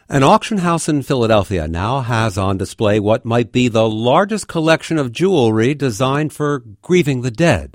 An auction house in Philadelphia now has on display what might be the largest collection of jewelry designed for grieving the dead.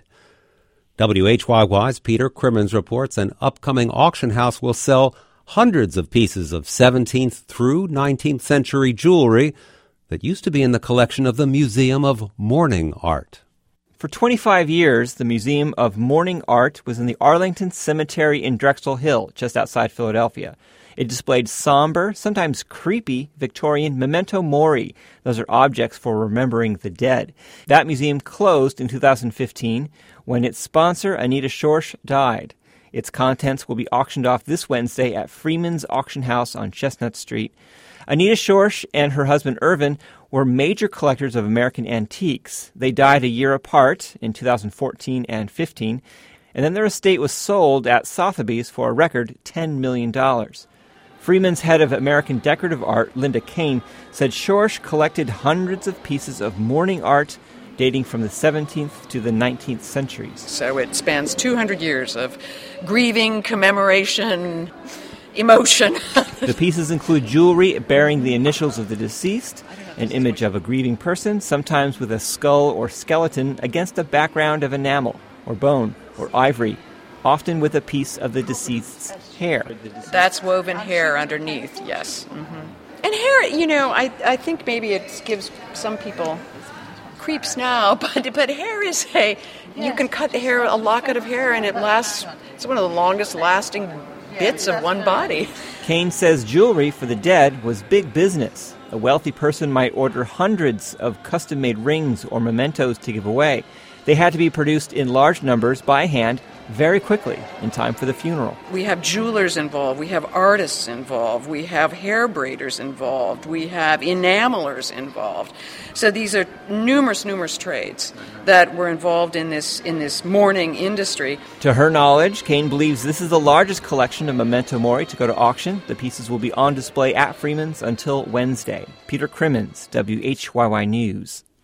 WHYY's Peter Crimmins reports an upcoming auction house will sell hundreds of pieces of 17th through 19th century jewelry that used to be in the collection of the Museum of Mourning Art. For 25 years, the Museum of Mourning Art was in the Arlington Cemetery in Drexel Hill, just outside Philadelphia. It displayed somber, sometimes creepy, Victorian memento mori. Those are objects for remembering the dead. That museum closed in 2015 when its sponsor, Anita Schorsch, died. Its contents will be auctioned off this Wednesday at Freeman's Auction House on Chestnut Street. Anita Schorsch and her husband Irvin were major collectors of American antiques. They died a year apart in 2014 and 15, and then their estate was sold at Sotheby's for a record $10 million. Freeman's head of American decorative art, Linda Kane, said Schorsch collected hundreds of pieces of mourning art dating from the 17th to the 19th centuries. So it spans 200 years of grieving, commemoration, emotion. The pieces include jewelry bearing the initials of the deceased, an image of a grieving person, sometimes with a skull or skeleton against a background of enamel or bone or ivory, often with a piece of the deceased's hair. That's woven hair underneath, yes. Mm-hmm. And hair, I think maybe it gives some people creeps now, but hair is you can cut the hair, a locket of hair, and it lasts. It's one of the longest lasting bits of one body. Kane says jewelry for the dead was big business. A wealthy person might order hundreds of custom-made rings or mementos to give away. They had to be produced in large numbers by hand very quickly in time for the funeral. We have jewelers involved. We have artists involved. We have hair braiders involved. We have enamelers involved. So these are numerous trades that were involved in this mourning industry. To her knowledge, Kane believes this is the largest collection of memento mori to go to auction. The pieces will be on display at Freeman's until Wednesday. Peter Crimmins, WHYY News.